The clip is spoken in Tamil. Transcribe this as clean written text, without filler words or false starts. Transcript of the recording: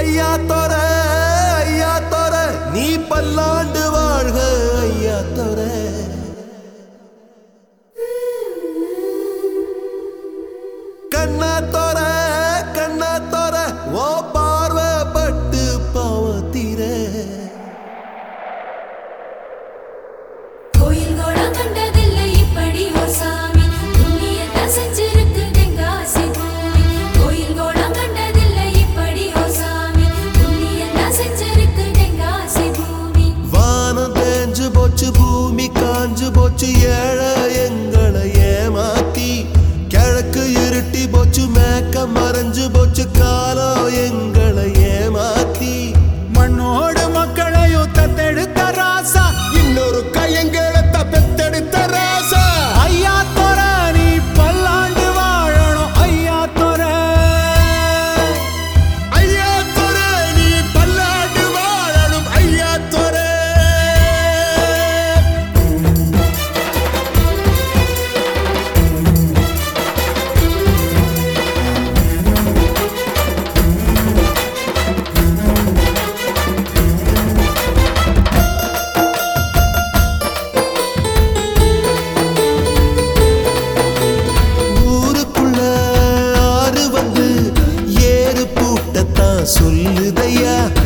ஐயா தோர நீ பல்லாண்டு வாழ்க ஐயா தோர கண்ணா தோர ஓ பார்வப்பட்டு பாவத்தீர கோயில் கோடா கண்டதில்லை இப்படி ஒரு சாமி புண்ணியத்தை செஞ்சிருக்கு தென்காசி பூமி கோயில் கோடா கண்டதில்லை இப்படி ஒரு சாமி புண்ணியத்தை செஞ்சிருக்கு தென்காசி பூமி வானம் தேஞ்சு போச்சு பூமி காஞ்சு போச்சு ஏழை எங்களை ஏமாத்தி கிழக்கு இருட்டி போச்சு மேக்க மறைஞ்சு போச்சு காலம் எங்களை ஏமாத்தி மண்ணோடு மக்களையும் தத்தெடுத்த ராசா இன்னொரு கையங்களை பெத்தெடுத்த ராசா ஐயா தோர நீ பல்லாண்டு வாழணும் ஐயா தோர ஐயா தோர நீ பல்லாண்டு வாழணும் ஐயா தோர ஊருக்குள்ள ஆறு வந்து ஏறு பூட்டத்தான் சொல்லுதையா